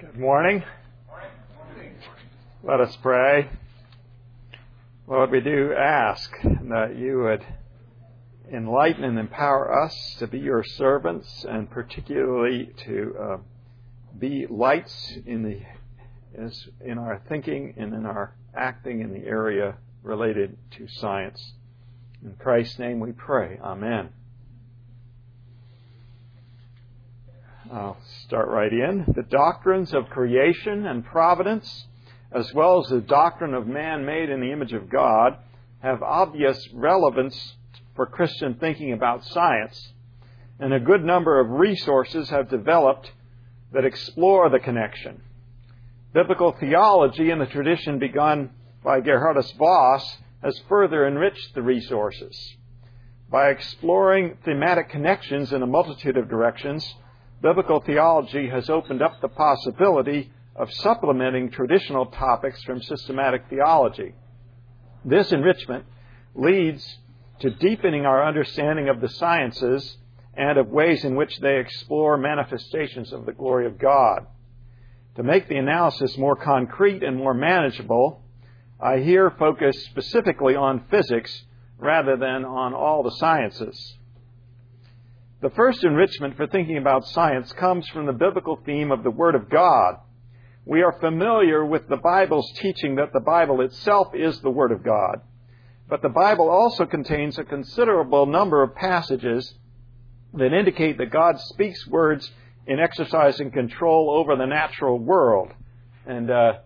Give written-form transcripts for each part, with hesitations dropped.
Good morning. Let us pray. Lord, we do ask that you would enlighten and empower us to be your servants, and particularly to be lights in our thinking and in our acting in the area related to science. In Christ's name we pray. Amen. I'll start right in. The doctrines of creation and providence, as well as the doctrine of man made in the image of God, have obvious relevance for Christian thinking about science, and a good number of resources have developed that explore the connection. Biblical theology in the tradition begun by Gerhardus Voss has further enriched the resources. By exploring thematic connections in a multitude of directions, biblical theology has opened up the possibility of supplementing traditional topics from systematic theology. This enrichment leads to deepening our understanding of the sciences and of ways in which they explore manifestations of the glory of God. To make the analysis more concrete and more manageable, I here focus specifically on physics rather than on all the sciences. The first enrichment for thinking about science comes from the biblical theme of the Word of God. We are familiar with the Bible's teaching that the Bible itself is the Word of God. But the Bible also contains a considerable number of passages that indicate that God speaks words in exercising control over the natural world. And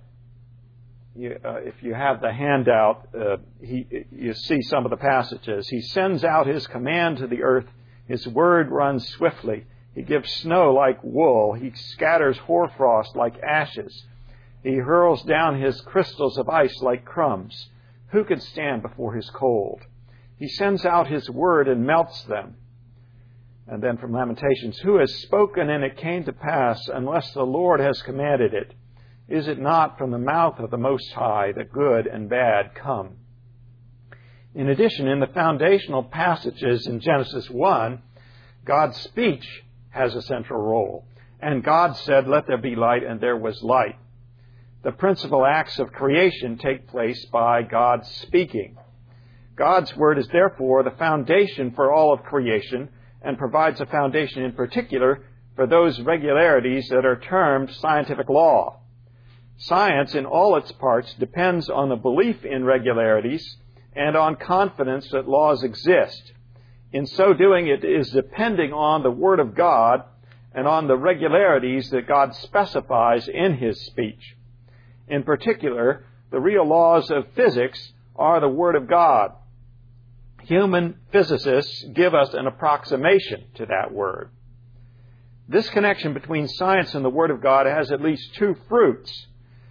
if you have the handout, you see some of the passages. He sends out His command to the earth. His word runs swiftly. He gives snow like wool. He scatters hoarfrost like ashes. He hurls down His crystals of ice like crumbs. Who can stand before His cold? He sends out His word and melts them. And then from Lamentations, who has spoken and it came to pass unless the Lord has commanded it? Is it not from the mouth of the Most High that good and bad come? In addition, in the foundational passages in Genesis 1, God's speech has a central role. And God said, "Let there be light," and there was light. The principal acts of creation take place by God speaking. God's word is therefore the foundation for all of creation and provides a foundation in particular for those regularities that are termed scientific law. Science in all its parts depends on the belief in regularities and on confidence that laws exist. In so doing, it is depending on the Word of God and on the regularities that God specifies in His speech. In particular, the real laws of physics are the Word of God. Human physicists give us an approximation to that word. This connection between science and the Word of God has at least two fruits.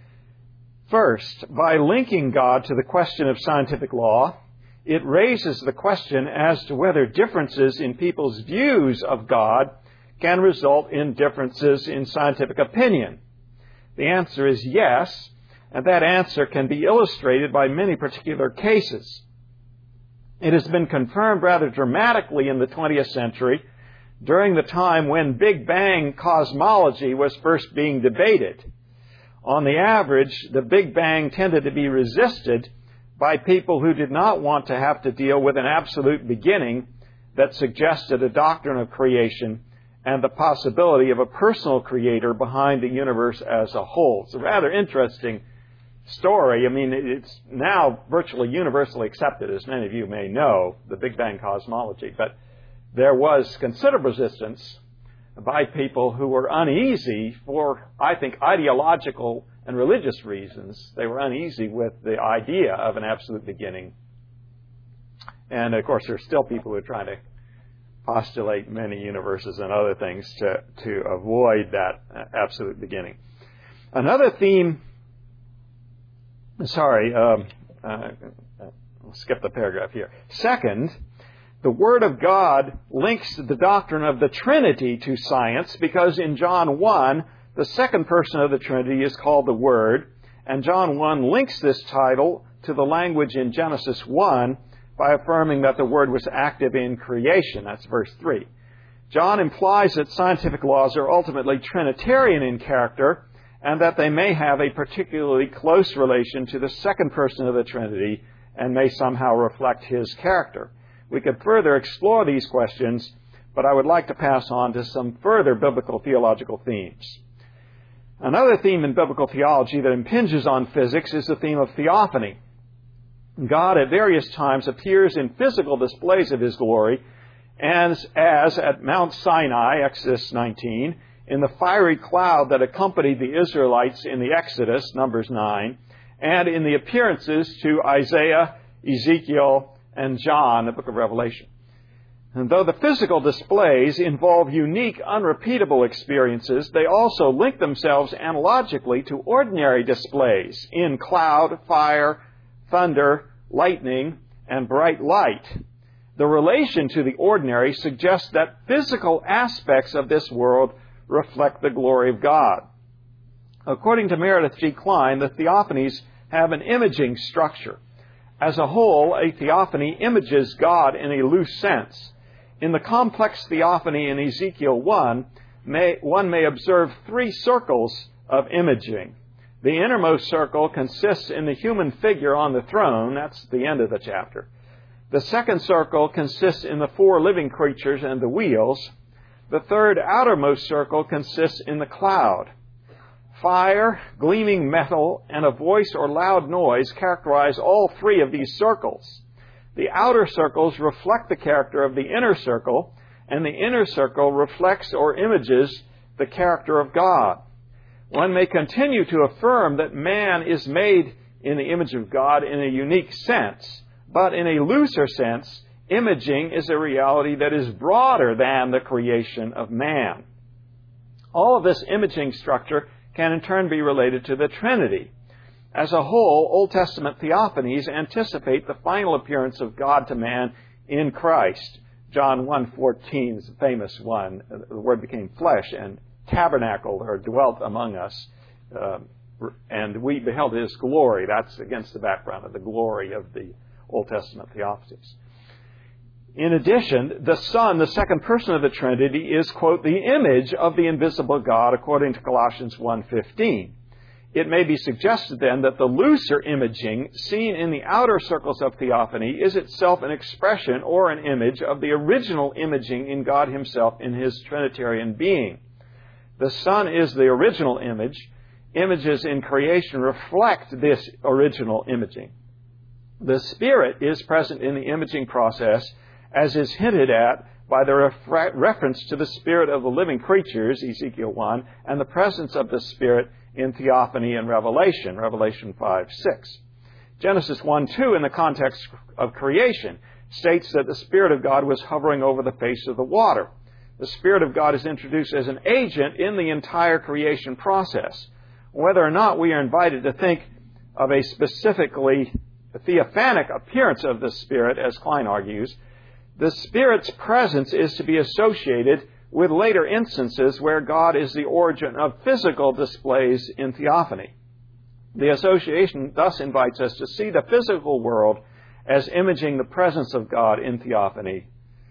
First, by linking God to the question of scientific law, it raises the question as to whether differences in people's views of God can result in differences in scientific opinion. The answer is yes, and that answer can be illustrated by many particular cases. It has been confirmed rather dramatically in the 20th century during the time when Big Bang cosmology was first being debated. On the average, the Big Bang tended to be resisted by people who did not want to have to deal with an absolute beginning that suggested a doctrine of creation and the possibility of a personal creator behind the universe as a whole. It's a rather interesting story. I mean, it's now virtually universally accepted, as many of you may know, the Big Bang cosmology. But there was considerable resistance by people who were uneasy for, I think, ideological and religious reasons. They were uneasy with the idea of an absolute beginning. And, of course, there's still people who are trying to postulate many universes and other things to avoid that absolute beginning. Another theme... I'll skip the paragraph here. Second, the Word of God links the doctrine of the Trinity to science because in John 1, the second person of the Trinity is called the Word, and John 1 links this title to the language in Genesis 1 by affirming that the Word was active in creation. That's verse 3. John implies that scientific laws are ultimately Trinitarian in character and that they may have a particularly close relation to the second person of the Trinity and may somehow reflect His character. We could further explore these questions, but I would like to pass on to some further biblical theological themes. Another theme in biblical theology that impinges on physics is the theme of theophany. God at various times appears in physical displays of His glory, as at Mount Sinai, Exodus 19, in the fiery cloud that accompanied the Israelites in the Exodus, Numbers 9, and in the appearances to Isaiah, Ezekiel, and John, the book of Revelation. And though the physical displays involve unique, unrepeatable experiences, they also link themselves analogically to ordinary displays in cloud, fire, thunder, lightning, and bright light. The relation to the ordinary suggests that physical aspects of this world reflect the glory of God. According to Meredith G. Klein, the theophanies have an imaging structure. As a whole, a theophany images God in a loose sense. In the complex theophany in Ezekiel 1, one may observe 3 circles of imaging. The innermost circle consists in the human figure on the throne. That's the end of the chapter. The second circle consists in the 4 living creatures and the wheels. The third outermost circle consists in the cloud. Fire, gleaming metal, and a voice or loud noise characterize all 3 of these circles. The outer circles reflect the character of the inner circle, and the inner circle reflects or images the character of God. One may continue to affirm that man is made in the image of God in a unique sense, but in a looser sense, imaging is a reality that is broader than the creation of man. All of this imaging structure can in turn be related to the Trinity. As a whole, Old Testament theophanies anticipate the final appearance of God to man in Christ. John 1:14 is a famous one. The Word became flesh and tabernacled or dwelt among us, and we beheld His glory. That's against the background of the glory of the Old Testament theophanies. In addition, the Son, the second person of the Trinity, is, quote, the image of the invisible God, according to Colossians 1:15. It may be suggested then that the looser imaging seen in the outer circles of theophany is itself an expression or an image of the original imaging in God Himself in His Trinitarian being. The Son is the original image. Images in creation reflect this original imaging. The Spirit is present in the imaging process, as is hinted at by the reference to the spirit of the living creatures, Ezekiel 1, and the presence of the Spirit in theophany and Revelation, Revelation 5:6. Genesis 1:2, in the context of creation, states that the Spirit of God was hovering over the face of the water. The Spirit of God is introduced as an agent in the entire creation process. Whether or not we are invited to think of a specifically theophanic appearance of the Spirit, as Klein argues, the Spirit's presence is to be associated with later instances where God is the origin of physical displays in theophany. The association thus invites us to see the physical world as imaging the presence of God in theophany,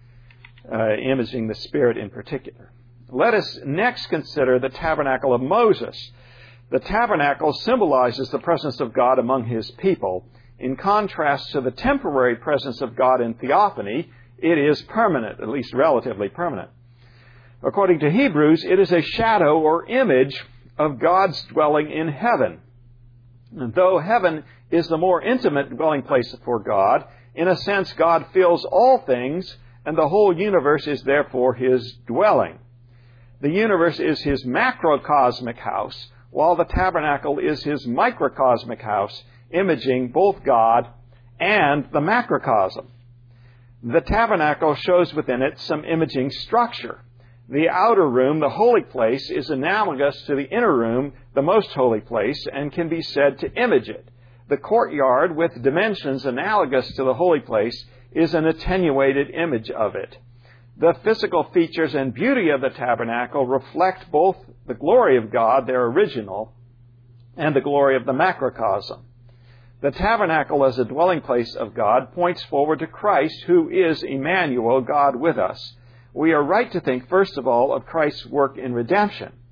imaging the Spirit in particular. Let us next consider the tabernacle of Moses. The tabernacle symbolizes the presence of God among His people. In contrast to the temporary presence of God in theophany, it is permanent, at least relatively permanent. According to Hebrews, it is a shadow or image of God's dwelling in heaven. And though heaven is the more intimate dwelling place for God, in a sense God fills all things, and the whole universe is therefore His dwelling. The universe is His macrocosmic house, while the tabernacle is His microcosmic house, imaging both God and the macrocosm. The tabernacle shows within it some imaging structure. The outer room, the holy place, is analogous to the inner room, the most holy place, and can be said to image it. The courtyard, with dimensions analogous to the holy place, is an attenuated image of it. The physical features and beauty of the tabernacle reflect both the glory of God, their original, and the glory of the macrocosm. The tabernacle as a dwelling place of God points forward to Christ, who is Emmanuel, God with us. We are right to think, first of all, of Christ's work in redemption.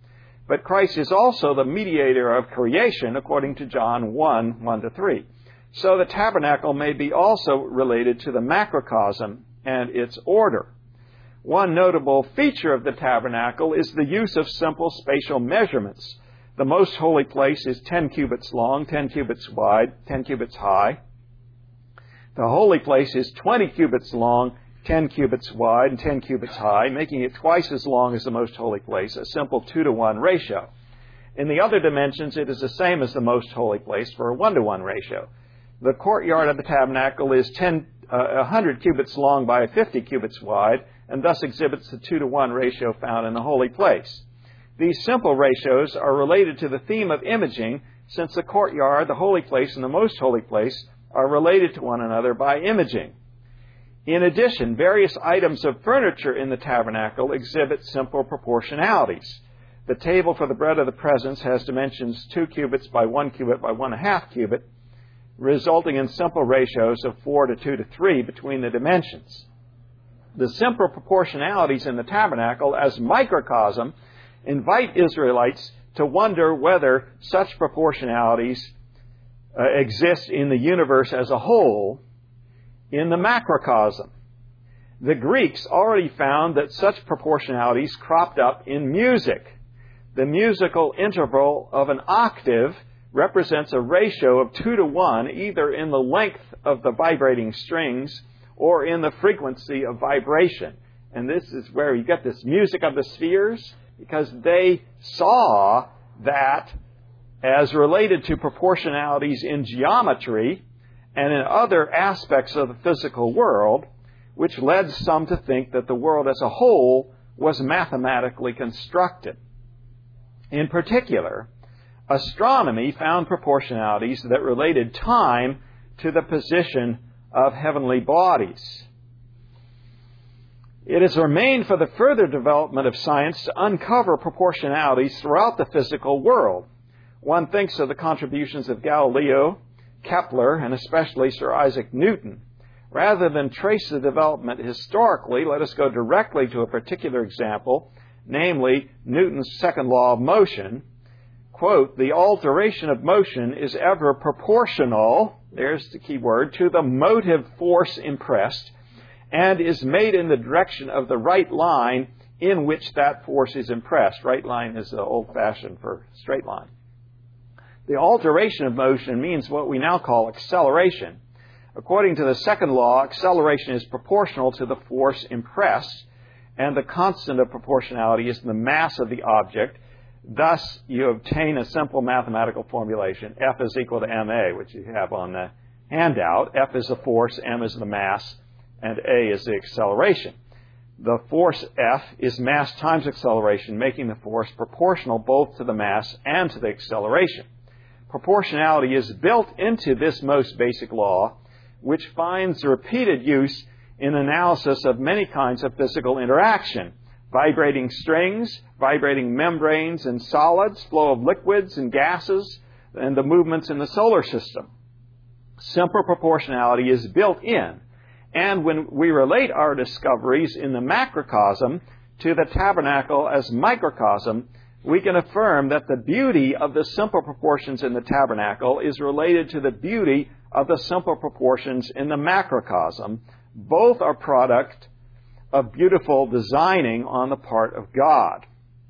but Christ is also the mediator of creation, according to John 1, 1-3. So the tabernacle may be also related to the macrocosm and its order. One notable feature of the tabernacle is the use of simple spatial measurements. The most holy place is 10 cubits long, 10 cubits wide, 10 cubits high. The holy place is 20 cubits long, 10 cubits wide, and 10 cubits high, making it twice as long as the most holy place, a simple 2-to-1 ratio. In the other dimensions, it is the same as the most holy place for a 1-to-1 ratio. The courtyard of the tabernacle is 100 cubits long by 50 cubits wide, and thus exhibits the 2-to-1 ratio found in the holy place. These simple ratios are related to the theme of imaging, since the courtyard, the holy place, and the most holy place are related to one another by imaging. In addition, various items of furniture in the tabernacle exhibit simple proportionalities. The table for the bread of the presence has dimensions 2 cubits by 1 cubit by 1/2 cubit, resulting in simple ratios of 4:2:3 between the dimensions. The simple proportionalities in the tabernacle as microcosm invite Israelites to wonder whether such proportionalities exist in the universe as a whole in the macrocosm. The Greeks already found that such proportionalities cropped up in music. The musical interval of an octave represents a ratio of 2-to-1, either in the length of the vibrating strings or in the frequency of vibration. And this is where you get this music of the spheres, because they saw that as related to proportionalities in geometry and in other aspects of the physical world, which led some to think that the world as a whole was mathematically constructed. In particular, astronomy found proportionalities that related time to the position of heavenly bodies. It has remained for the further development of science to uncover proportionalities throughout the physical world. One thinks of the contributions of Galileo, Kepler, and especially Sir Isaac Newton. Rather than trace the development historically, let us go directly to a particular example, namely Newton's second law of motion. Quote, "The alteration of motion is ever proportional," there's the key word, "to the motive force impressed, and is made in the direction of the right line in which that force is impressed." Right line is old-fashioned for straight line. The alteration of motion means what we now call acceleration. According to the second law, acceleration is proportional to the force impressed, and the constant of proportionality is the mass of the object. Thus, you obtain a simple mathematical formulation. F is equal to ma, which you have on the handout. F is the force, m is the mass, and a is the acceleration. The force F is mass times acceleration, making the force proportional both to the mass and to the acceleration. Proportionality is built into this most basic law, which finds repeated use in analysis of many kinds of physical interaction: vibrating strings, vibrating membranes and solids, flow of liquids and gases, and the movements in the solar system. Simple proportionality is built in, and when we relate our discoveries in the macrocosm to the tabernacle as microcosm, we can affirm that the beauty of the simple proportions in the tabernacle is related to the beauty of the simple proportions in the macrocosm. Both are product of beautiful designing on the part of God.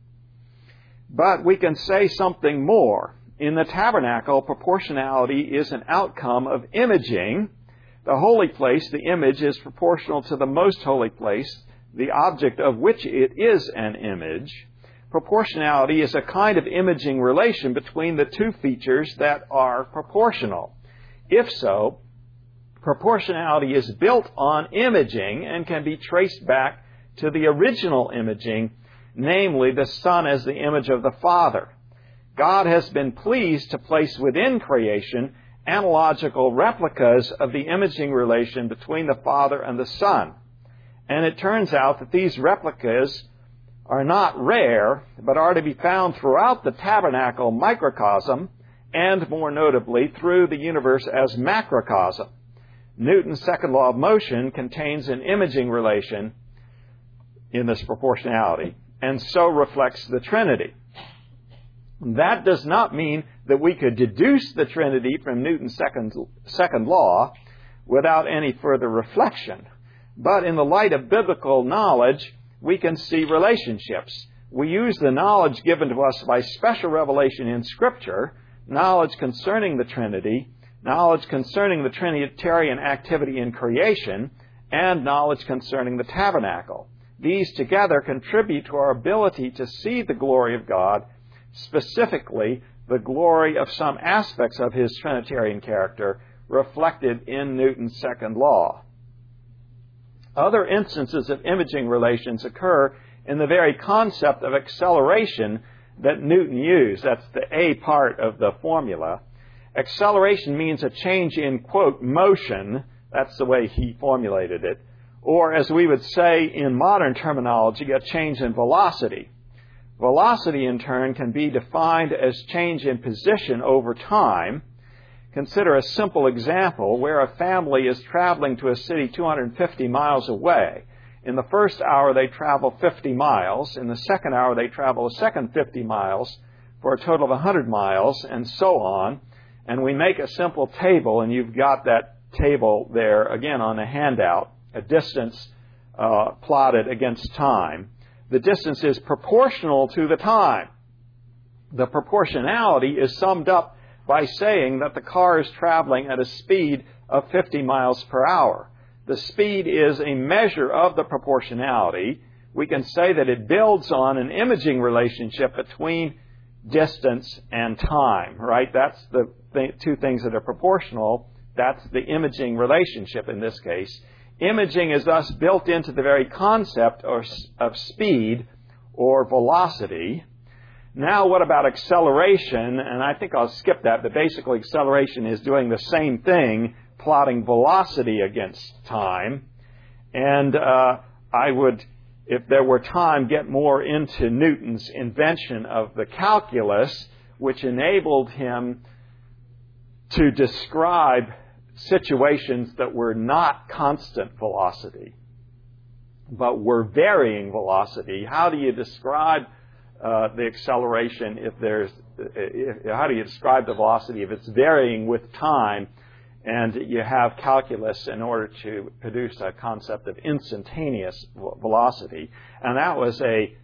But we can say something more. In the tabernacle, proportionality is an outcome of imaging. The holy place, the image, is proportional to the most holy place, the object of which it is an image. Proportionality is a kind of imaging relation between the two features that are proportional. If so, proportionality is built on imaging and can be traced back to the original imaging, namely the Son as the image of the Father. God has been pleased to place within creation analogical replicas of the imaging relation between the Father and the Son. And it turns out that these replicas are not rare, but are to be found throughout the tabernacle microcosm, and more notably through the universe as macrocosm. Newton's second law of motion contains an imaging relation in this proportionality, and so reflects the Trinity. That does not mean that we could deduce the Trinity from Newton's second law without any further reflection. But in the light of biblical knowledge, we can see relationships. We use the knowledge given to us by special revelation in Scripture, knowledge concerning the Trinity, knowledge concerning the Trinitarian activity in creation, and knowledge concerning the tabernacle. These together contribute to our ability to see the glory of God, specifically the glory of some aspects of His Trinitarian character reflected in Newton's second law. Other instances of imaging relations occur in the very concept of acceleration that Newton used. That's the A part of the formula. Acceleration means a change in, quote, motion. That's the way he formulated it. Or, as we would say in modern terminology, a change in velocity. Velocity, in turn, can be defined as change in position over time. Consider a simple example where a family is traveling to a city 250 miles away. In the first hour, they travel 50 miles. In the second hour, they travel a second 50 miles for a total of 100 miles, and so on. And we make a simple table, and you've got that table there, again, on the handout, a distance plotted against time. The distance is proportional to the time. The proportionality is summed up by saying that the car is traveling at a speed of 50 miles per hour. The speed is a measure of the proportionality. We can say that it builds on an imaging relationship between distance and time, right? That's the two things that are proportional. That's the imaging relationship in this case. Imaging is thus built into the very concept of speed or velocity. Now, what about acceleration? And I think I'll skip that, but basically acceleration is doing the same thing, plotting velocity against time. And I would, if there were time, get more into Newton's invention of the calculus, which enabled him to describe situations that were not constant velocity, but were varying velocity. How do you describe the acceleration how do you describe the velocity if it's varying with time and you have calculus in order to produce a concept of instantaneous velocity? And that was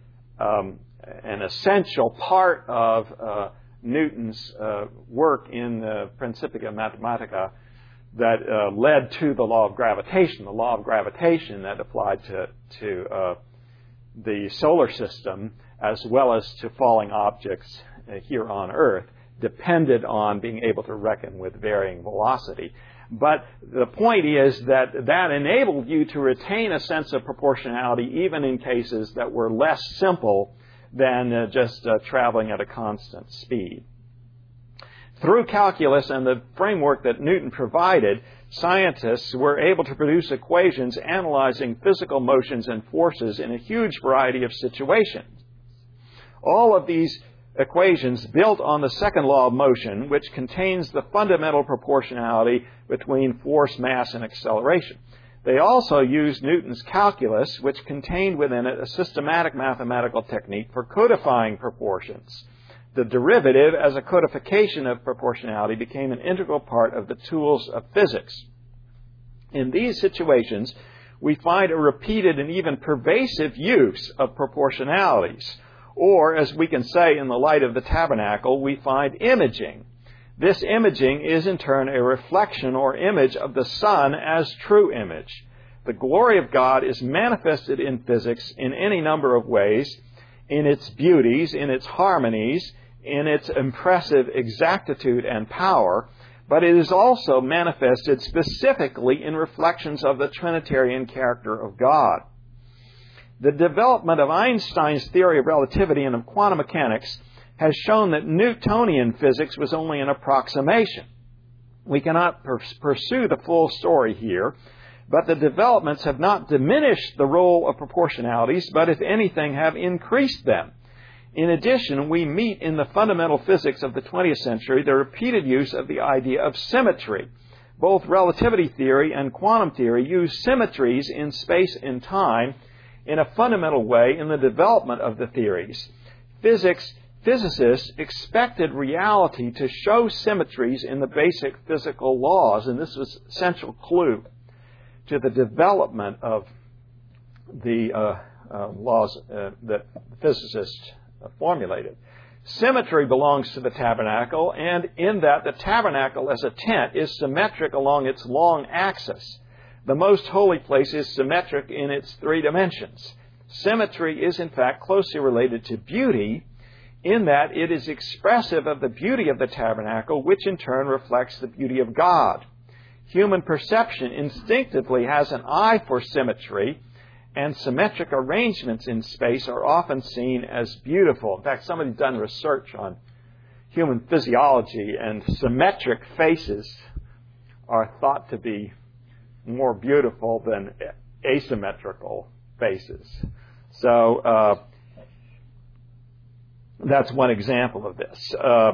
an essential part of Newton's work in the Principia Mathematica that led to the law of gravitation that applied to the solar system as well as to falling objects here on Earth, depended on being able to reckon with varying velocity. But the point is that enabled you to retain a sense of proportionality even in cases that were less simple than just traveling at a constant speed. Through calculus and the framework that Newton provided, scientists were able to produce equations analyzing physical motions and forces in a huge variety of situations. All of these equations built on the second law of motion, which contains the fundamental proportionality between force, mass, and acceleration. They also used Newton's calculus, which contained within it a systematic mathematical technique for codifying proportions. The derivative, as a codification of proportionality, became an integral part of the tools of physics. In these situations, we find a repeated and even pervasive use of proportionalities. Or, as we can say in the light of the tabernacle, we find imaging. This imaging is in turn a reflection or image of the Son as true image. The glory of God is manifested in physics in any number of ways, in its beauties, in its harmonies, in its impressive exactitude and power, but it is also manifested specifically in reflections of the Trinitarian character of God. The development of Einstein's theory of relativity and of quantum mechanics has shown that Newtonian physics was only an approximation. We cannot pursue the full story here, but the developments have not diminished the role of proportionalities, but if anything, have increased them. In addition, we meet in the fundamental physics of the 20th century the repeated use of the idea of symmetry. Both relativity theory and quantum theory use symmetries in space and time in a fundamental way in the development of the theories. Physics physicists expected reality to show symmetries in the basic physical laws, and this was an essential clue to the development of the laws that physicists formulated. Symmetry belongs to the tabernacle, and in that the tabernacle as a tent is symmetric along its long axis. The most holy place is symmetric in its 3 dimensions. Symmetry is in fact closely related to beauty, in that it is expressive of the beauty of the tabernacle, which in turn reflects the beauty of God. Human perception instinctively has an eye for symmetry, and symmetric arrangements in space are often seen as beautiful. In fact, somebody's done research on human physiology, and symmetric faces are thought to be more beautiful than asymmetrical faces. So that's one example of this.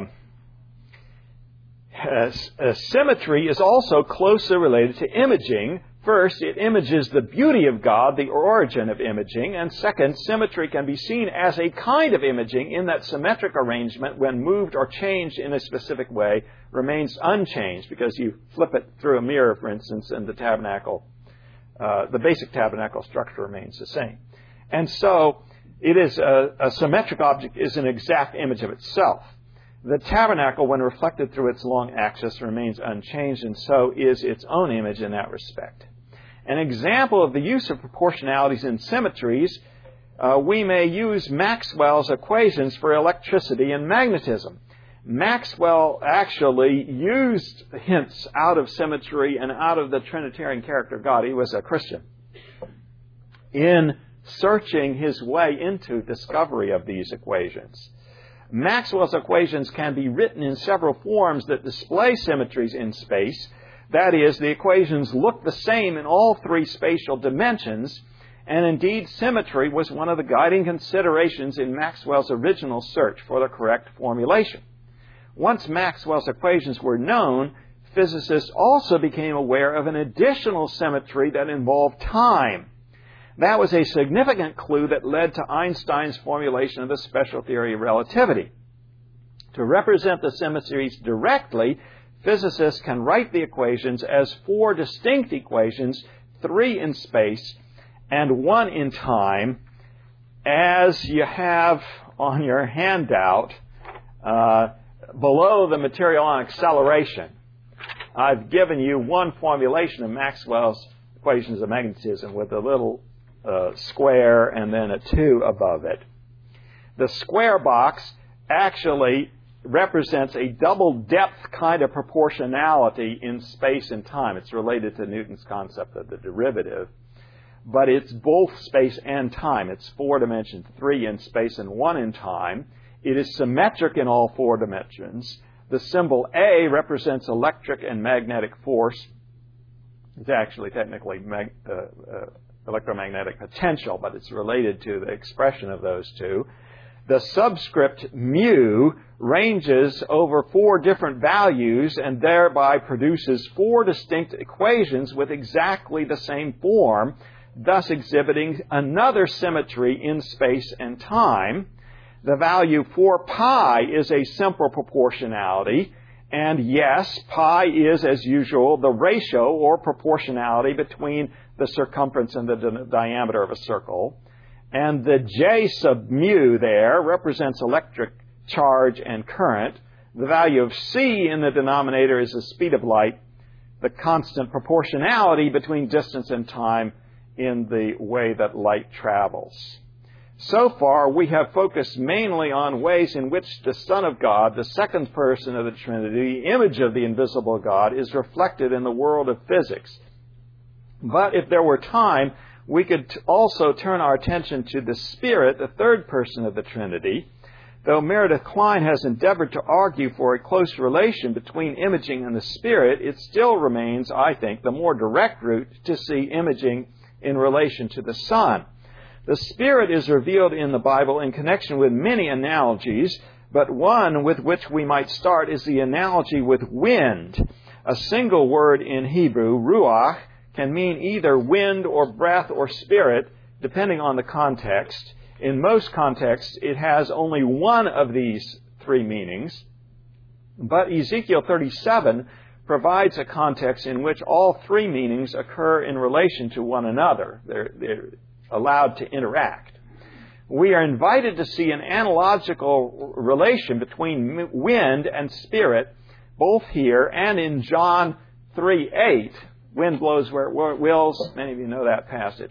Symmetry is also closely related to imaging. First, it images the beauty of God, the origin of imaging. And second, symmetry can be seen as a kind of imaging in that symmetric arrangement, when moved or changed in a specific way, remains unchanged, because you flip it through a mirror, for instance, and the tabernacle, the basic tabernacle structure remains the same. And so, it is a symmetric object is an exact image of itself. The tabernacle, when reflected through its long axis, remains unchanged, and so is its own image in that respect. An example of the use of proportionalities and symmetries, we may use Maxwell's equations for electricity and magnetism. Maxwell actually used hints out of symmetry and out of the Trinitarian character of God. He was a Christian. In searching his way into discovery of these equations. Maxwell's equations can be written in several forms that display symmetries in space. That is, the equations look the same in all 3 spatial dimensions, and indeed symmetry was one of the guiding considerations in Maxwell's original search for the correct formulation. Once Maxwell's equations were known, physicists also became aware of an additional symmetry that involved time. That was a significant clue that led to Einstein's formulation of the special theory of relativity. To represent the symmetries directly, physicists can write the equations as 4 distinct equations, 3 in space and 1 in time, as you have on your handout below the material on acceleration. I've given you one formulation of Maxwell's equations of magnetism with a little square and then a 2 above it. The square box actually represents a double depth kind of proportionality in space and time. It's related to Newton's concept of the derivative, but it's both space and time. It's 4 dimensions, 3 in space and 1 in time. It is symmetric in all 4 dimensions. The symbol A represents electric and magnetic force. It's actually technically electromagnetic potential, but it's related to the expression of those 2. The subscript mu ranges over 4 different values and thereby produces 4 distinct equations with exactly the same form, thus exhibiting another symmetry in space and time. The value for pi is a simple proportionality, and yes, pi is, as usual, the ratio or proportionality between the circumference and the diameter of a circle. And the J sub mu there represents electric charge and current. The value of C in the denominator is the speed of light, the constant proportionality between distance and time in the way that light travels. So far, we have focused mainly on ways in which the Son of God, the second person of the Trinity, the image of the invisible God, is reflected in the world of physics. But if there were time, we could also turn our attention to the Spirit, the third person of the Trinity. Though Meredith Kline has endeavored to argue for a close relation between imaging and the Spirit, it still remains, I think, the more direct route to see imaging in relation to the Son. The Spirit is revealed in the Bible in connection with many analogies, but one with which we might start is the analogy with wind. A single word in Hebrew, ruach, can mean either wind or breath or spirit, depending on the context. In most contexts, it has only one of these three meanings, but Ezekiel 37 provides a context in which all three meanings occur in relation to one another. They're allowed to interact. We are invited to see an analogical relation between wind and spirit, both here and in John 3:8. Wind blows where it wills. Many of you know that passage.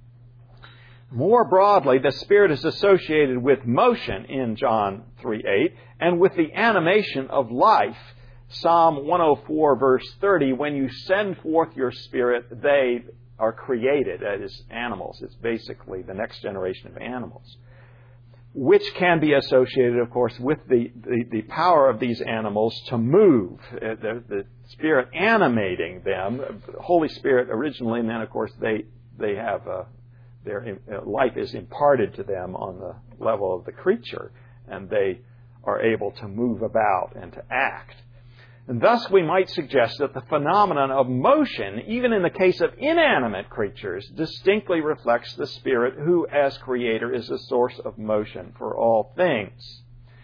More broadly, the Spirit is associated with motion in John 3:8 and with the animation of life. Psalm 104, verse 30, when you send forth your Spirit, they are created. That is, animals. It's basically the next generation of animals, which can be associated, of course, with the power of these animals to move, the Spirit animating them. The Holy Spirit originally, and then, of course, they have their life is imparted to them on the level of the creature, and they are able to move about and to act. And thus we might suggest that the phenomenon of motion, even in the case of inanimate creatures, distinctly reflects the Spirit who, as Creator, is the source of motion for all things.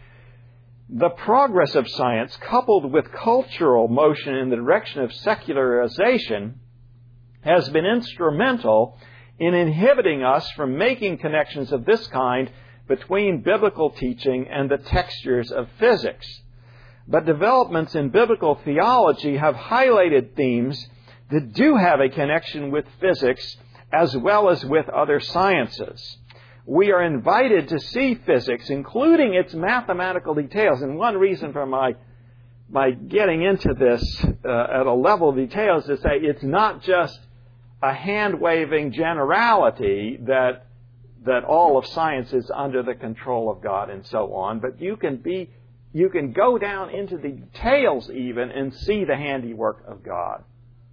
The progress of science, coupled with cultural motion in the direction of secularization, has been instrumental in inhibiting us from making connections of this kind between biblical teaching and the textures of physics. But developments in biblical theology have highlighted themes that do have a connection with physics as well as with other sciences. We are invited to see physics, including its mathematical details. And one reason for my getting into this at a level of detail is to say it's not just a hand-waving generality that all of science is under the control of God and so on, but you can go down into the details even and see the handiwork of God.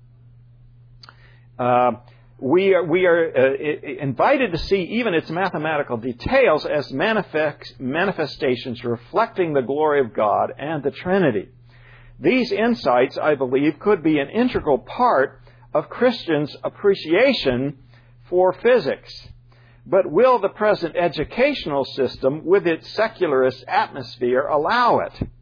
We are invited to see even its mathematical details as manifestations reflecting the glory of God and the Trinity. These insights, I believe, could be an integral part of Christians' appreciation for physics. But will the present educational system, with its secularist atmosphere, allow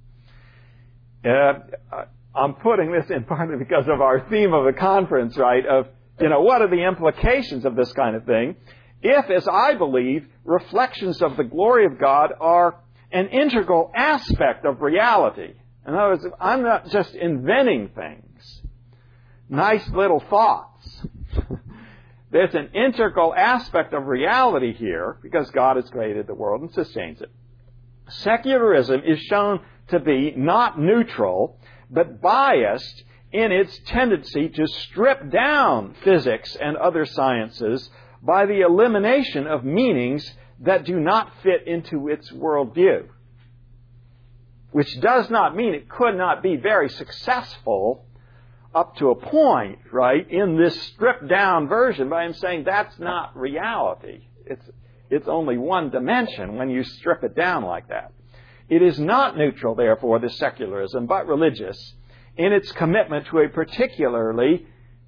it? I'm putting this in partly because of our theme of the conference, right, of, what are the implications of this kind of thing? If, as I believe, reflections of the glory of God are an integral aspect of reality. In other words, I'm not just inventing things, nice little thoughts. There's an integral aspect of reality here because God has created the world and sustains it. Secularism is shown to be not neutral, but biased in its tendency to strip down physics and other sciences by the elimination of meanings that do not fit into its worldview. Which does not mean it could not be very successful up to a point, right, in this stripped-down version, but I'm saying that's not reality. It's only one dimension when you strip it down like that. It is not neutral, therefore, this secularism, but religious, in its commitment to a particular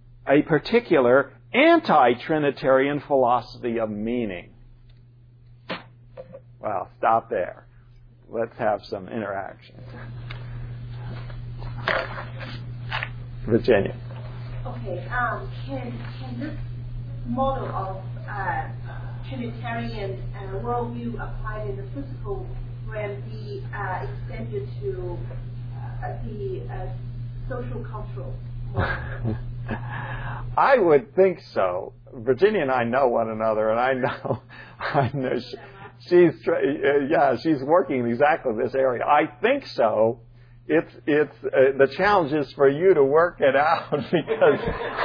anti-Trinitarian philosophy of meaning. Well, stop there. Let's have some interaction. Virginia. Okay. Can this model of Trinitarian worldview applied in the physical realm be extended to the social cultural model? I would think so. Virginia and I know one another, and I know she's working in exactly this area. I think so. It's the challenge is for you to work it out because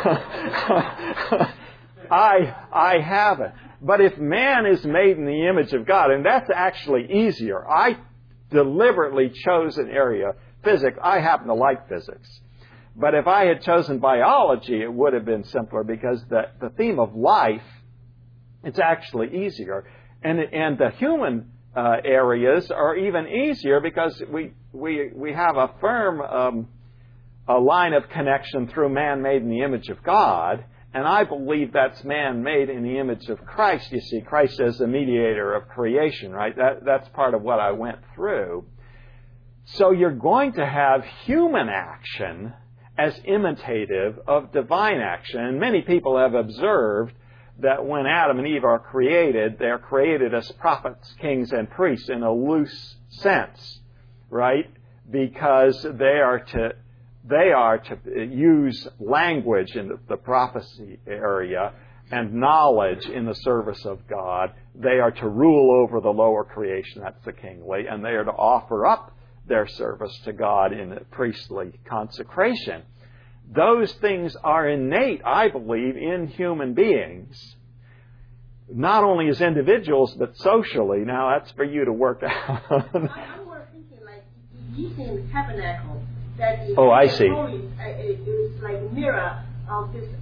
I haven't. But if man is made in the image of God, and that's actually easier. I deliberately chose an area, physics. I happen to like physics. But if I had chosen biology, it would have been simpler because the theme of life, it's actually easier. And the human areas are even easier because we have a firm a line of connection through man made in the image of God, And I believe that's man made in the image of Christ. You see, Christ as the mediator of creation, right? That's part of what I went through. So you're going to have human action as imitative of divine action. And many people have observed that when Adam and Eve are created, they're created as prophets, kings, and priests in a loose sense, right? Because they are to use language in the prophecy area and knowledge in the service of God. They are to rule over the lower creation, that's the kingly, and they are to offer up their service to God in priestly consecration. Those things are innate, I believe, in human beings, not only as individuals, but socially. Now, that's for you to work out. I'm more thinking like using the tabernacle. That is, I see. It is like a mirror of this,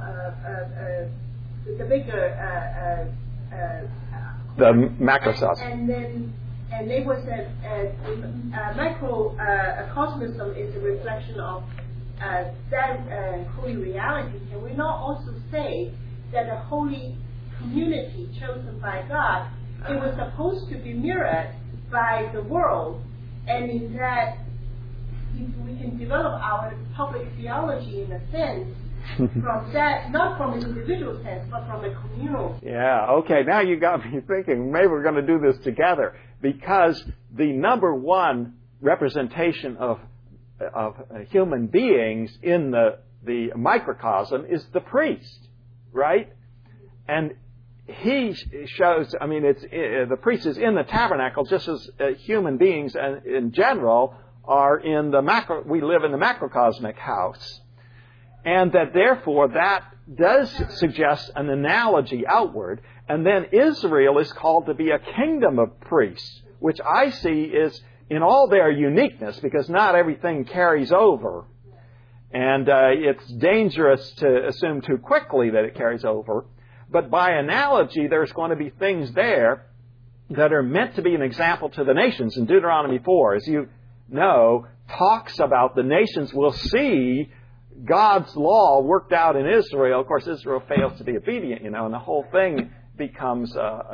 the bigger, the macrocosm. And there was a microcosmosm is a reflection of that holy reality. Can we not also say that the holy community chosen by God, it was supposed to be mirrored by the world, and in that we can develop our public theology in a sense from that, not from an individual sense, but from a communal. Yeah, okay, now you got me thinking, maybe we're going to do this together, because the number one representation of human beings in the microcosm is the priest, right? And he shows, the priest is in the tabernacle just as human beings in general are in we live in the macrocosmic house. And that therefore that does suggest an analogy outward. And then Israel is called to be a kingdom of priests, which I see is in all their uniqueness, because not everything carries over. And it's dangerous to assume too quickly that it carries over. But by analogy, there's going to be things there that are meant to be an example to the nations. And Deuteronomy 4, as you know, talks about the nations will see God's law worked out in Israel. Of course, Israel fails to be obedient, and the whole thing becomes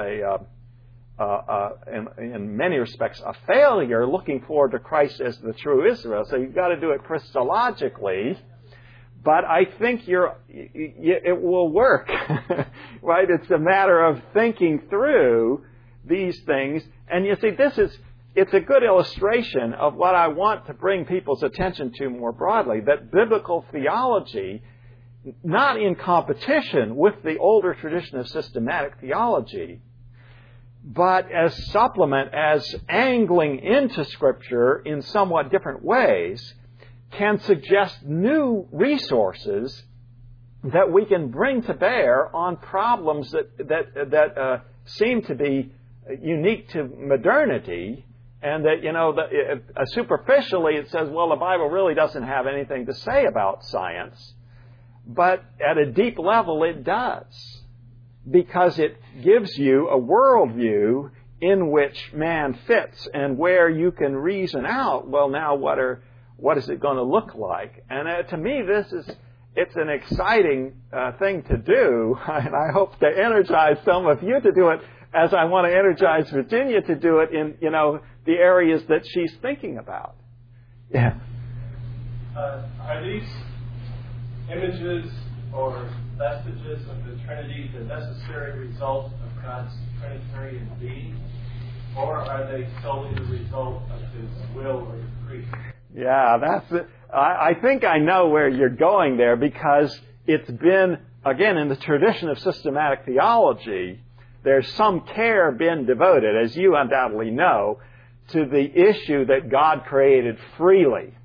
in many respects a failure, looking forward to Christ as the true Israel. So you've got to do it Christologically. But I think it will work, right? It's a matter of thinking through these things. And you see, it's a good illustration of what I want to bring people's attention to more broadly, that biblical theology, not in competition with the older tradition of systematic theology, but as supplement, as angling into Scripture in somewhat different ways, can suggest new resources that we can bring to bear on problems that seem to be unique to modernity, and that, superficially it says, well, the Bible really doesn't have anything to say about science. But at a deep level it does, because it gives you a worldview in which man fits and where you can reason out, well, now what is it going to look like? And to me, it's an exciting thing to do, and I hope to energize some of you to do it, as I want to energize Virginia to do it in, the areas that she's thinking about. Yeah. Are these images or vestiges of the Trinity the necessary result of God's Trinitarian being, or are they solely the result of His will or decree? Yeah, that's it. I think I know where you're going there, because it's been, again, in the tradition of systematic theology, there's some care been devoted, as you undoubtedly know, to the issue that God created freely.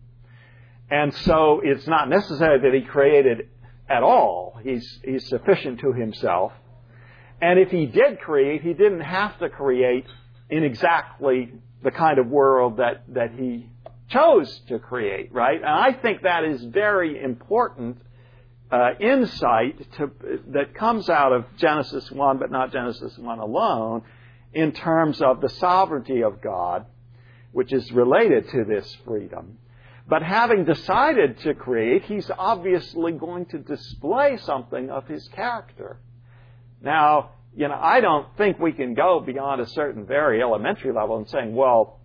And so it's not necessary that He created at all. He's sufficient to Himself. And if He did create, He didn't have to create in exactly the kind of world that He chose to create, right? And I think that is very important insight that comes out of Genesis 1, but not Genesis 1 alone, in terms of the sovereignty of God, which is related to this freedom. But having decided to create, He's obviously going to display something of His character. Now, I don't think we can go beyond a certain very elementary level and saying, well,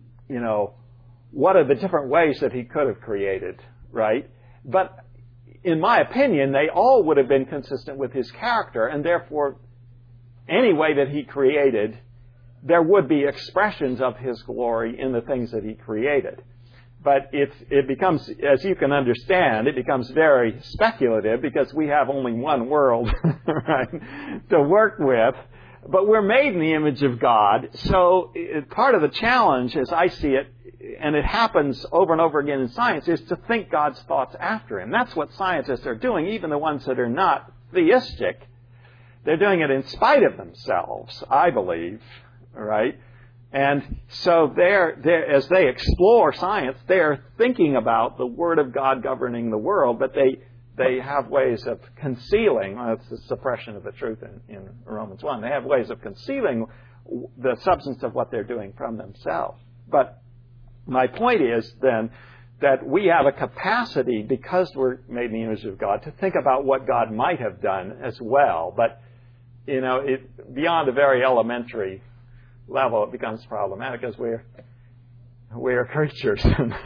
what are the different ways that He could have created, right? But in my opinion, they all would have been consistent with His character, and therefore, any way that He created, there would be expressions of His glory in the things that He created. But it becomes, as you can understand, it becomes very speculative because we have only one world, right, to work with. But we're made in the image of God, so part of the challenge, as I see it, and it happens over and over again in science, is to think God's thoughts after Him. That's what scientists are doing, even the ones that are not theistic. They're doing it in spite of themselves, I believe, right? And so as they explore science, they're thinking about the Word of God governing the world, but they have ways of concealing. That's the suppression of the truth in Romans 1. They have ways of concealing the substance of what they're doing from themselves. But my point is then that we have a capacity, because we're made in the image of God, to think about what God might have done as well. But, beyond a very elementary level, it becomes problematic because we're creatures.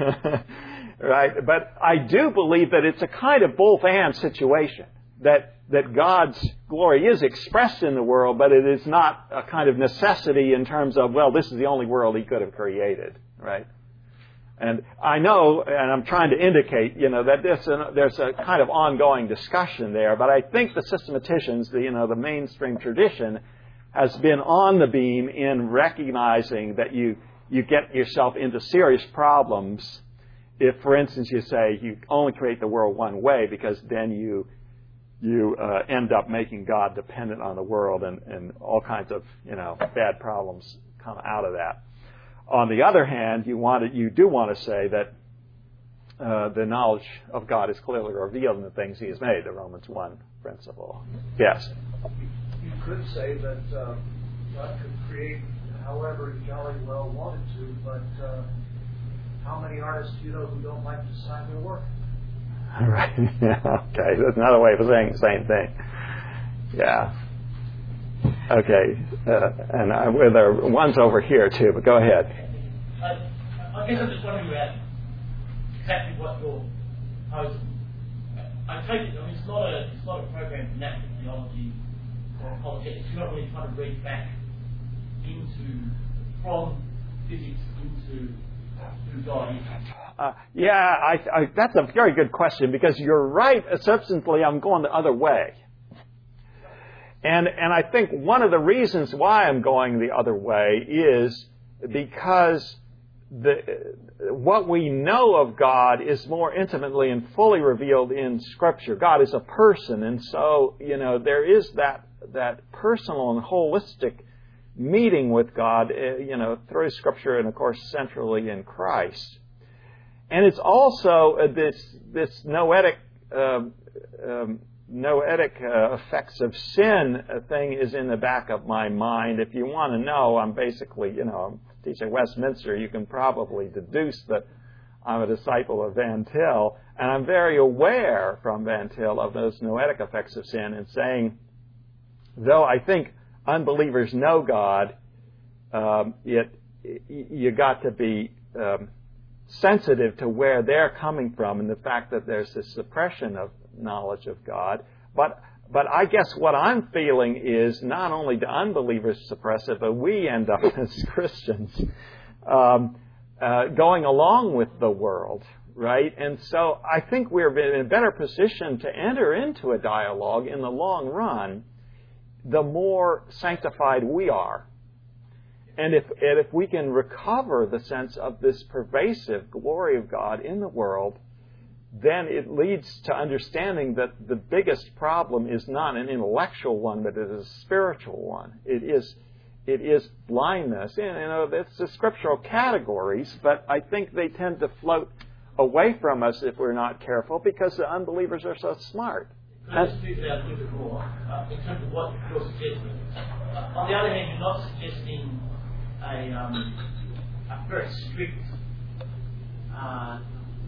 Right? But I do believe that it's a kind of both-and situation, that God's glory is expressed in the world, but it is not a kind of necessity in terms of, well, this is the only world He could have created, right? And I know, and I'm trying to indicate, that there's a kind of ongoing discussion there, but I think the systematicians, the mainstream tradition, has been on the beam in recognizing that you get yourself into serious problems if, for instance, you say you only create the world one way, because then you end up making God dependent on the world, and all kinds of bad problems come out of that. On the other hand, you do want to say that the knowledge of God is clearly revealed in the things He has made, the Romans 1 principle. Yes? You could say that God could create however He jolly well wanted to, but how many artists do you know who don't like to sign their work? Right. Yeah. Okay. That's another way of saying the same thing. Yeah. Okay. And there are ones over here too, but go ahead. I guess I'm just wondering about exactly what your proposal. I take it. I mean, it's not a program for natural theology or apologetics. You're not really trying to read back from physics into who God is. That's a very good question, because you're right. Substantially, I'm going the other way. And I think one of the reasons why I'm going the other way is because what we know of God is more intimately and fully revealed in Scripture. God is a person, and so there is that personal and holistic meeting with God, through Scripture, and of course centrally in Christ. And it's also this noetic effects of sin thing is in the back of my mind. If you want to know, I'm basically, I'm teaching Westminster. You can probably deduce that I'm a disciple of Van Til, and I'm very aware from Van Til of those noetic effects of sin, and saying, though I think unbelievers know God, you got to be sensitive to where they're coming from, and the fact that there's this suppression of knowledge of God. But I guess what I'm feeling is not only do unbelievers suppress it, but we end up as Christians going along with the world, right? And so I think we're in a better position to enter into a dialogue in the long run the more sanctified we are. And if we can recover the sense of this pervasive glory of God in the world, then it leads to understanding that the biggest problem is not an intellectual one, but it is a spiritual one. It is blindness. It's the scriptural categories, but I think they tend to float away from us if we're not careful, because the unbelievers are so smart. Can I just speak to that a little bit more in terms of what you're suggesting? On the other hand, you're not suggesting a very strict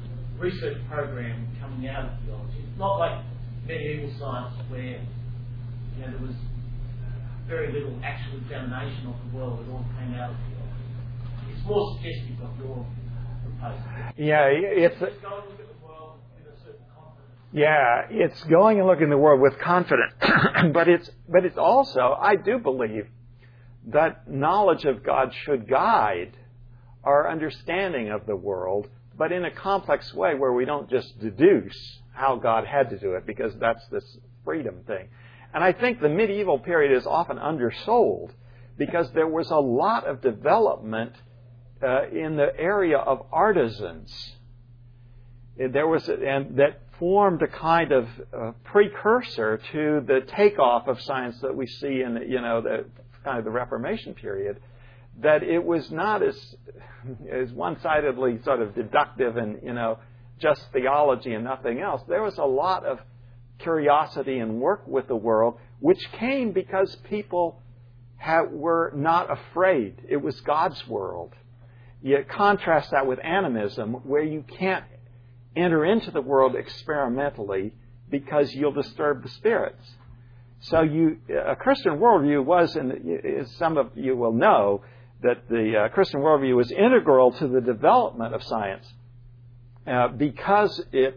research program coming out of theology. It's not like medieval science where there was very little actual examination of the world. It all came out of theology. It's more suggestive of your proposal. Yeah, it's going to look at the world with a certain confidence. Yeah, it's going and looking at the world with confidence, but it's also, I do believe that knowledge of God should guide our understanding of the world, but in a complex way where we don't just deduce how God had to do it, because that's this freedom thing. And I think the medieval period is often undersold because there was a lot of development in the area of artisans. There was, and that formed a kind of precursor to the takeoff of science that we see in the kind of the Reformation period. That it was not as one-sidedly sort of deductive and just theology and nothing else. There was a lot of curiosity and work with the world, which came because people were not afraid. It was God's world. You contrast that with animism, where you can't enter into the world experimentally because you'll disturb the spirits. So a Christian worldview was, and some of you will know, that the Christian worldview was integral to the development of science because it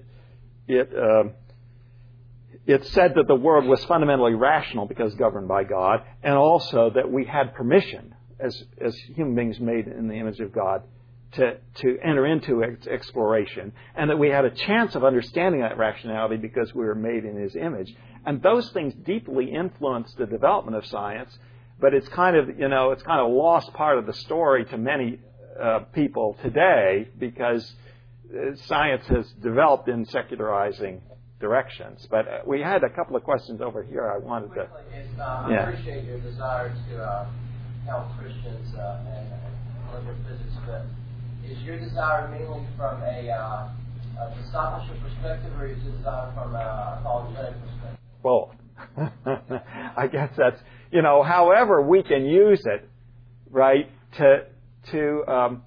said that the world was fundamentally rational because governed by God, and also that we had permission as human beings made in the image of God to enter into exploration, and that we had a chance of understanding that rationality because we were made in His image. And those things deeply influenced the development of science, but it's kind of lost part of the story to many people today because science has developed in secularizing directions. But we had a couple of questions over here. I wanted to. I appreciate your desire to help Christians and look at physics, but is your desire mainly from a discipleship perspective, or is your desire from a apologetic perspective? Both. I guess that's however we can use it, right, to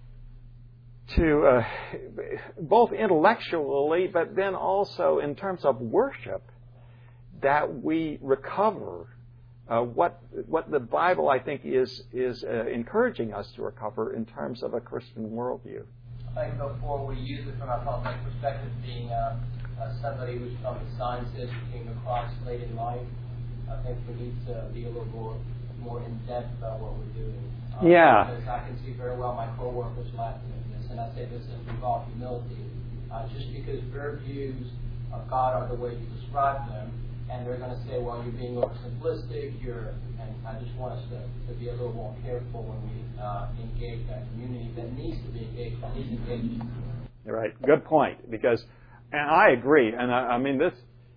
both intellectually, but then also in terms of worship, that we recover what the Bible, I think, is encouraging us to recover in terms of a Christian worldview. I think before we use it from a public perspective, being somebody who's from the sciences, who came across late in life, I think we need to be a little more in depth about what we're doing. Because I can see very well my co-workers laughing at this, and I say this with all humility. Just because their views of God are the way you describe them, and they're going to say, well, you're being oversimplistic, and I just want us to be a little more careful when we engage that community that needs to be engaged, that needs engagement. You're right. Good point. And I agree. And I mean, this,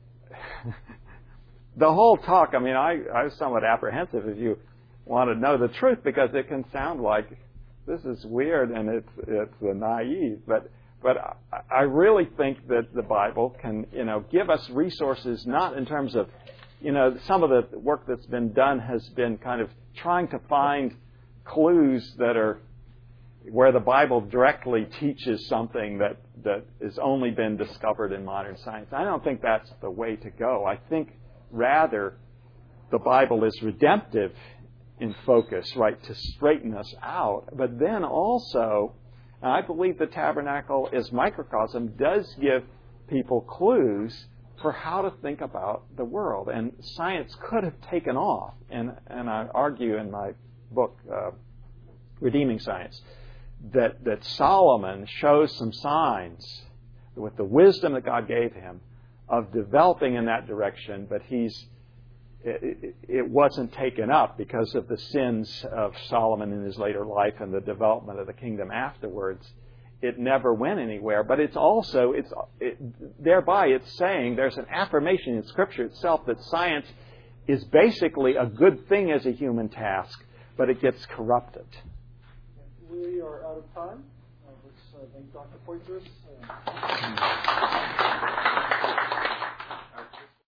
the whole talk, I mean, I was somewhat apprehensive if you want to know the truth, because it can sound like this is weird and it's naive. But I really think that the Bible can, give us resources, not in terms of, some of the work that's been done has been kind of trying to find clues that are where the Bible directly teaches something that has only been discovered in modern science. I don't think that's the way to go. I think rather the Bible is redemptive in focus, right, to straighten us out. But then also, and I believe the tabernacle as microcosm does give people clues for how to think about the world. And science could have taken off. And I argue in my book, Redeeming Science, that Solomon shows some signs with the wisdom that God gave him of developing in that direction, but it wasn't taken up because of the sins of Solomon in his later life and the development of the kingdom afterwards. It never went anywhere. But it's also, thereby it's saying there's an affirmation in Scripture itself that science is basically a good thing as a human task, but it gets corrupted. We are out of time. Let's thank Dr. Poitras.